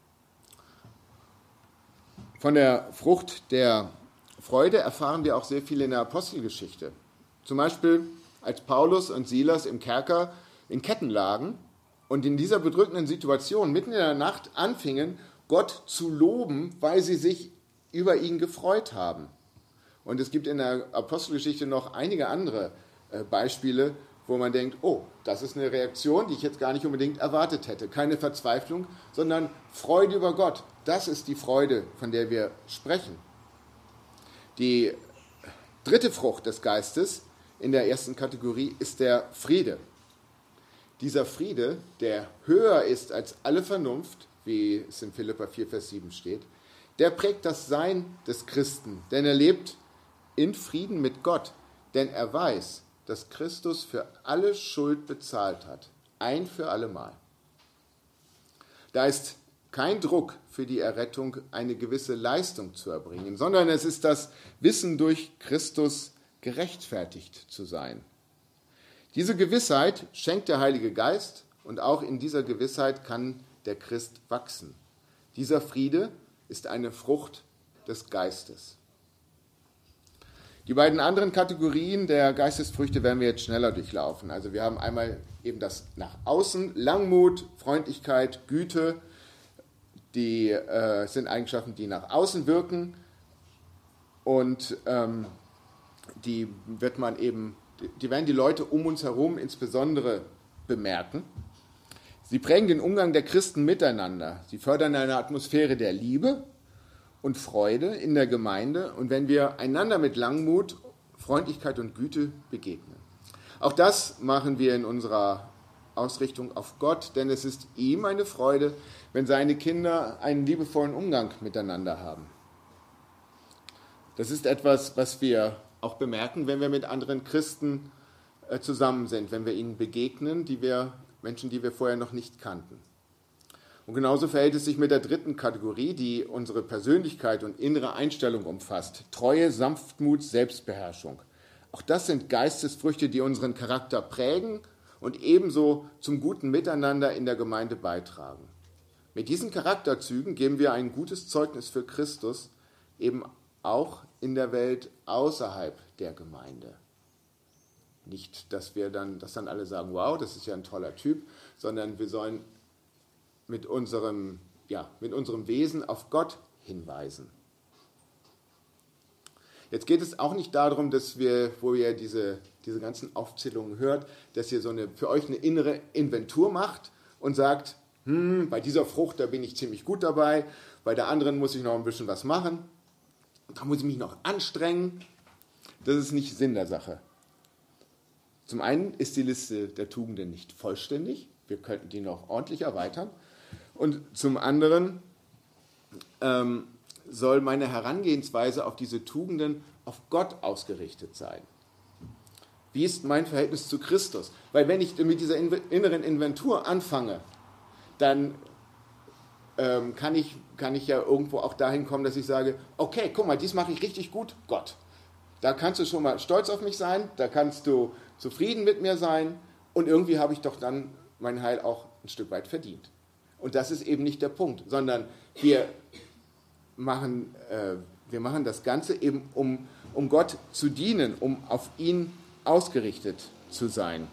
Von der Frucht der Freude erfahren wir auch sehr viel in der Apostelgeschichte. Zum Beispiel, als Paulus und Silas im Kerker in Ketten lagen und in dieser bedrückenden Situation mitten in der Nacht anfingen, Gott zu loben, weil sie sich über ihn gefreut haben. Und es gibt in der Apostelgeschichte noch einige andere Beispiele, wo man denkt, oh, das ist eine Reaktion, die ich jetzt gar nicht unbedingt erwartet hätte. Keine Verzweiflung, sondern Freude über Gott. Das ist die Freude, von der wir sprechen. Die dritte Frucht des Geistes in der ersten Kategorie ist der Friede. Dieser Friede, der höher ist als alle Vernunft, wie es in Philipper 4, Vers 7 steht, der prägt das Sein des Christen, denn er lebt in Frieden mit Gott, denn er weiß, dass Christus für alle Schuld bezahlt hat, ein für alle Mal. Da ist kein Druck für die Errettung, eine gewisse Leistung zu erbringen, sondern es ist das Wissen, durch Christus gerechtfertigt zu sein. Diese Gewissheit schenkt der Heilige Geist und auch in dieser Gewissheit kann der Christ wachsen. Dieser Friede ist eine Frucht des Geistes. Die beiden anderen Kategorien der Geistesfrüchte werden wir jetzt schneller durchlaufen. Also wir haben einmal eben das nach außen, Langmut, Freundlichkeit, Güte, die sind Eigenschaften, die nach außen wirken und die werden die Leute um uns herum insbesondere bemerken. Sie prägen den Umgang der Christen miteinander. Sie fördern eine Atmosphäre der Liebe und Freude in der Gemeinde und wenn wir einander mit Langmut, Freundlichkeit und Güte begegnen. Auch das machen wir in unserer Ausrichtung auf Gott, denn es ist ihm eine Freude, wenn seine Kinder einen liebevollen Umgang miteinander haben. Das ist etwas, was wir auch bemerken, wenn wir mit anderen Christen zusammen sind, wenn wir ihnen begegnen, Menschen, die wir vorher noch nicht kannten. Und genauso verhält es sich mit der dritten Kategorie, die unsere Persönlichkeit und innere Einstellung umfasst. Treue, Sanftmut, Selbstbeherrschung. Auch das sind Geistesfrüchte, die unseren Charakter prägen und ebenso zum guten Miteinander in der Gemeinde beitragen. Mit diesen Charakterzügen geben wir ein gutes Zeugnis für Christus, eben auch in der Welt außerhalb der Gemeinde. Nicht, dass dann alle sagen, wow, das ist ja ein toller Typ, sondern wir sollen mit unserem Wesen auf Gott hinweisen. Jetzt geht es auch nicht darum, dass wo ihr diese ganzen Aufzählungen hört, dass ihr für euch eine innere Inventur macht und sagt, bei dieser Frucht, da bin ich ziemlich gut dabei, bei der anderen muss ich noch ein bisschen was machen, da muss ich mich noch anstrengen. Das ist nicht Sinn der Sache. Zum einen ist die Liste der Tugenden nicht vollständig, wir könnten die noch ordentlich erweitern. Und zum anderen soll meine Herangehensweise auf diese Tugenden auf Gott ausgerichtet sein. Wie ist mein Verhältnis zu Christus? Weil wenn ich mit dieser inneren Inventur anfange, dann kann ich ja irgendwo auch dahin kommen, dass ich sage, okay, guck mal, dies mache ich richtig gut, Gott. Da kannst du schon mal stolz auf mich sein, da kannst du zufrieden mit mir sein und irgendwie habe ich doch dann mein Heil auch ein Stück weit verdient. Und das ist eben nicht der Punkt, sondern wir machen das Ganze eben, um Gott zu dienen, um auf ihn ausgerichtet zu sein.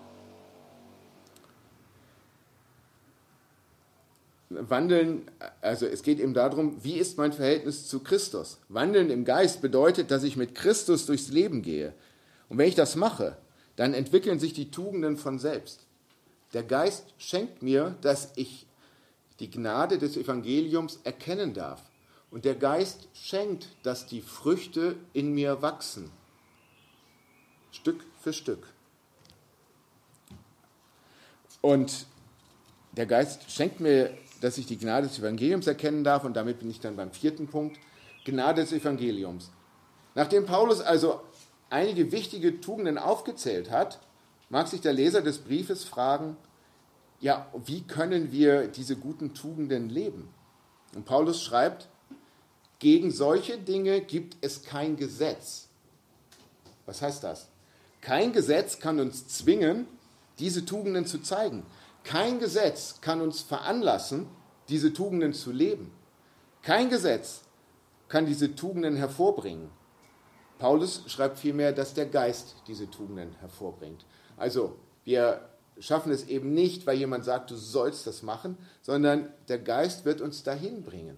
Wandeln, also es geht eben darum, wie ist mein Verhältnis zu Christus? Wandeln im Geist bedeutet, dass ich mit Christus durchs Leben gehe. Und wenn ich das mache, dann entwickeln sich die Tugenden von selbst. Der Geist schenkt mir, dass ich die Gnade des Evangeliums erkennen darf. Und der Geist schenkt, dass die Früchte in mir wachsen. Stück für Stück. Und der Geist schenkt mir, dass ich die Gnade des Evangeliums erkennen darf. Und damit bin ich dann beim vierten Punkt. Gnade des Evangeliums. Nachdem Paulus also einige wichtige Tugenden aufgezählt hat, mag sich der Leser des Briefes fragen, ja, wie können wir diese guten Tugenden leben? Und Paulus schreibt, gegen solche Dinge gibt es kein Gesetz. Was heißt das? Kein Gesetz kann uns zwingen, diese Tugenden zu zeigen. Kein Gesetz kann uns veranlassen, diese Tugenden zu leben. Kein Gesetz kann diese Tugenden hervorbringen. Paulus schreibt vielmehr, dass der Geist diese Tugenden hervorbringt. Also wir schaffen es eben nicht, weil jemand sagt, du sollst das machen, sondern der Geist wird uns dahin bringen.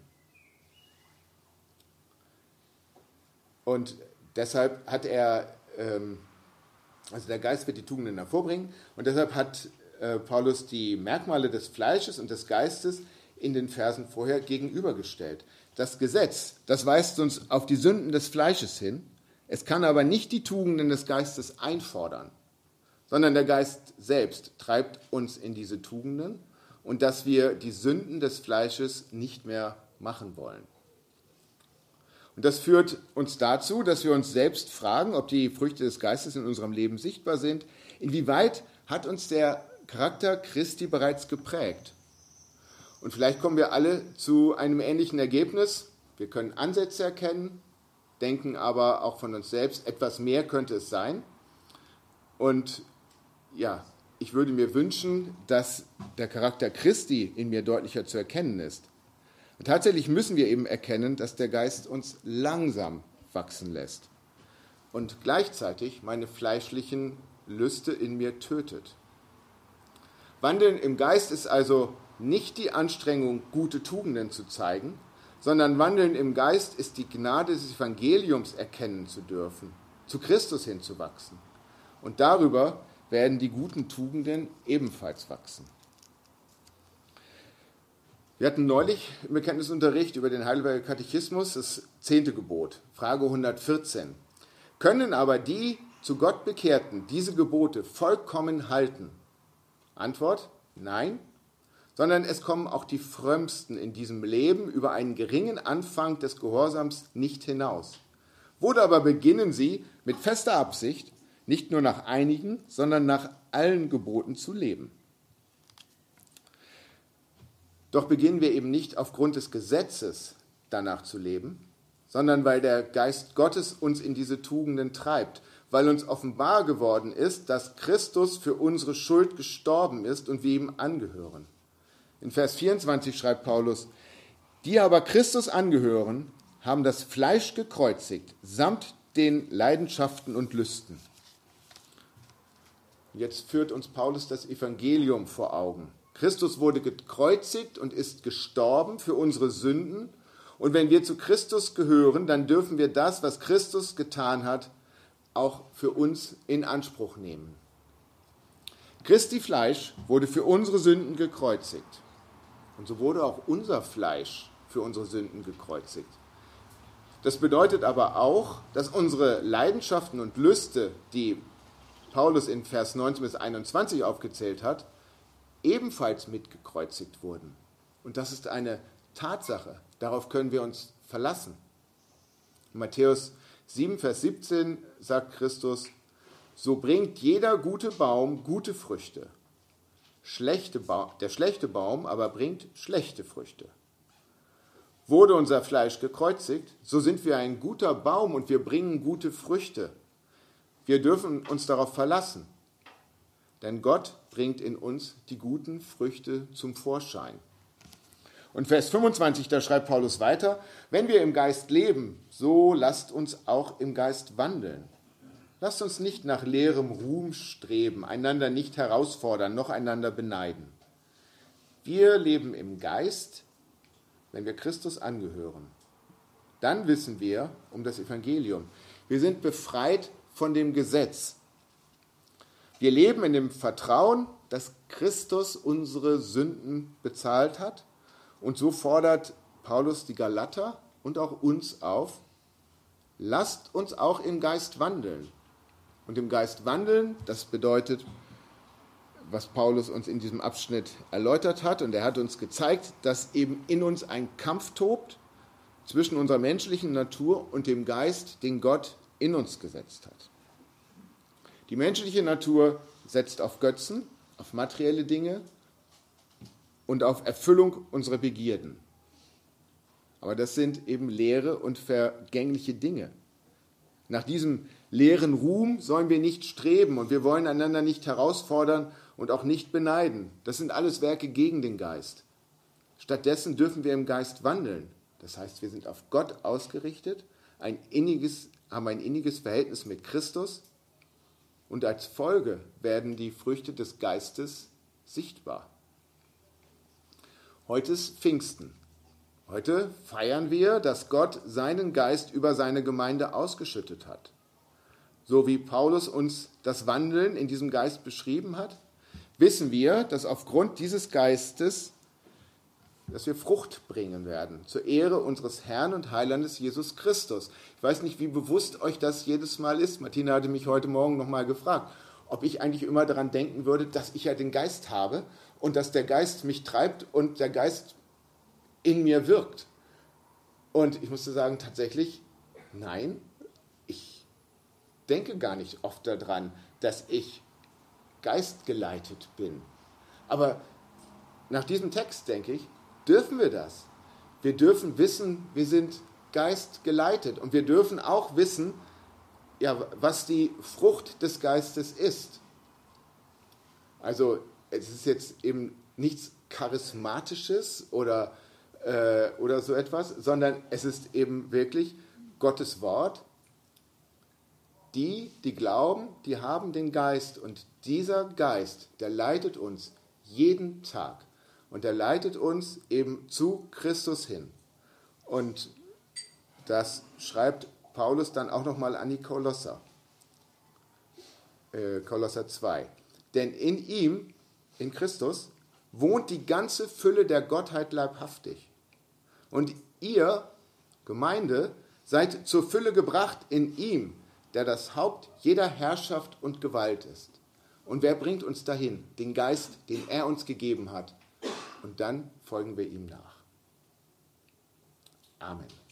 Und deshalb hat er, also der Geist wird die Tugenden hervorbringen und deshalb hat Paulus die Merkmale des Fleisches und des Geistes in den Versen vorher gegenübergestellt. Das Gesetz, das weist uns auf die Sünden des Fleisches hin, es kann aber nicht die Tugenden des Geistes einfordern, sondern der Geist selbst treibt uns in diese Tugenden und dass wir die Sünden des Fleisches nicht mehr machen wollen. Und das führt uns dazu, dass wir uns selbst fragen, ob die Früchte des Geistes in unserem Leben sichtbar sind. Inwieweit hat uns der Charakter Christi bereits geprägt? Und vielleicht kommen wir alle zu einem ähnlichen Ergebnis. Wir können Ansätze erkennen, denken aber auch von uns selbst, etwas mehr könnte es sein. Und ja, ich würde mir wünschen, dass der Charakter Christi in mir deutlicher zu erkennen ist. Und tatsächlich müssen wir eben erkennen, dass der Geist uns langsam wachsen lässt und gleichzeitig meine fleischlichen Lüste in mir tötet. Wandeln im Geist ist also nicht die Anstrengung, gute Tugenden zu zeigen, sondern Wandeln im Geist ist die Gnade des Evangeliums erkennen zu dürfen, zu Christus hinzuwachsen. Und darüber werden die guten Tugenden ebenfalls wachsen. Wir hatten neulich im Bekenntnisunterricht über den Heidelberger Katechismus das 10. Gebot, Frage 114. Können aber die zu Gott Bekehrten diese Gebote vollkommen halten? Antwort, nein, sondern es kommen auch die Frömmsten in diesem Leben über einen geringen Anfang des Gehorsams nicht hinaus. Wohl aber beginnen sie mit fester Absicht, nicht nur nach einigen, sondern nach allen Geboten zu leben. Doch beginnen wir eben nicht aufgrund des Gesetzes danach zu leben, sondern weil der Geist Gottes uns in diese Tugenden treibt, weil uns offenbar geworden ist, dass Christus für unsere Schuld gestorben ist und wir ihm angehören. In Vers 24 schreibt Paulus, die aber Christus angehören, haben das Fleisch gekreuzigt, samt den Leidenschaften und Lüsten. Jetzt führt uns Paulus das Evangelium vor Augen. Christus wurde gekreuzigt und ist gestorben für unsere Sünden. Und wenn wir zu Christus gehören, dann dürfen wir das, was Christus getan hat, auch für uns in Anspruch nehmen. Christi Fleisch wurde für unsere Sünden gekreuzigt. Und so wurde auch unser Fleisch für unsere Sünden gekreuzigt. Das bedeutet aber auch, dass unsere Leidenschaften und Lüste, die Paulus in Vers 19 bis 21 aufgezählt hat, ebenfalls mitgekreuzigt wurden. Und das ist eine Tatsache. Darauf können wir uns verlassen. In Matthäus 7, Vers 17 sagt Christus, so bringt jeder gute Baum gute Früchte. Der schlechte Baum aber bringt schlechte Früchte. Wurde unser Fleisch gekreuzigt, so sind wir ein guter Baum und wir bringen gute Früchte. Wir dürfen uns darauf verlassen, denn Gott bringt in uns die guten Früchte zum Vorschein. Und Vers 25, da schreibt Paulus weiter, wenn wir im Geist leben, so lasst uns auch im Geist wandeln. Lasst uns nicht nach leerem Ruhm streben, einander nicht herausfordern, noch einander beneiden. Wir leben im Geist, wenn wir Christus angehören. Dann wissen wir um das Evangelium. Wir sind befreit von dem Gesetz. Wir leben in dem Vertrauen, dass Christus unsere Sünden bezahlt hat. Und so fordert Paulus die Galater und auch uns auf, lasst uns auch im Geist wandeln. Und im Geist wandeln, das bedeutet, was Paulus uns in diesem Abschnitt erläutert hat. Und er hat uns gezeigt, dass eben in uns ein Kampf tobt zwischen unserer menschlichen Natur und dem Geist, den Gott in uns gesetzt hat. Die menschliche Natur setzt auf Götzen, auf materielle Dinge und auf Erfüllung unserer Begierden. Aber das sind eben leere und vergängliche Dinge. Nach diesem leeren Ruhm sollen wir nicht streben und wir wollen einander nicht herausfordern und auch nicht beneiden. Das sind alles Werke gegen den Geist. Stattdessen dürfen wir im Geist wandeln. Das heißt, wir sind auf Gott ausgerichtet, haben ein inniges Verhältnis mit Christus und als Folge werden die Früchte des Geistes sichtbar. Heute ist Pfingsten. Heute feiern wir, dass Gott seinen Geist über seine Gemeinde ausgeschüttet hat. So wie Paulus uns das Wandeln in diesem Geist beschrieben hat, wissen wir, dass aufgrund dieses Geistes, dass wir Frucht bringen werden, zur Ehre unseres Herrn und Heilandes Jesus Christus. Ich weiß nicht, wie bewusst euch das jedes Mal ist. Martina hatte mich heute Morgen nochmal gefragt, ob ich eigentlich immer daran denken würde, dass ich ja den Geist habe und dass der Geist mich treibt und der Geist in mir wirkt. Und ich musste sagen, tatsächlich, nein, ich denke gar nicht oft daran, dass ich geistgeleitet bin. Aber nach diesem Text, denke ich, dürfen wir das. Wir dürfen wissen, wir sind geistgeleitet. Und wir dürfen auch wissen, ja, was die Frucht des Geistes ist. Also es ist jetzt eben nichts Charismatisches oder so etwas, sondern es ist eben wirklich Gottes Wort. Die glauben, die haben den Geist und dieser Geist, der leitet uns jeden Tag und der leitet uns eben zu Christus hin. Und das schreibt Paulus dann auch nochmal an die Kolosser, Kolosser 2. Denn in ihm, in Christus, wohnt die ganze Fülle der Gottheit leibhaftig. Und ihr, Gemeinde, seid zur Fülle gebracht in ihm, der das Haupt jeder Herrschaft und Gewalt ist. Und wer bringt uns dahin? Den Geist, den er uns gegeben hat. Und dann folgen wir ihm nach. Amen.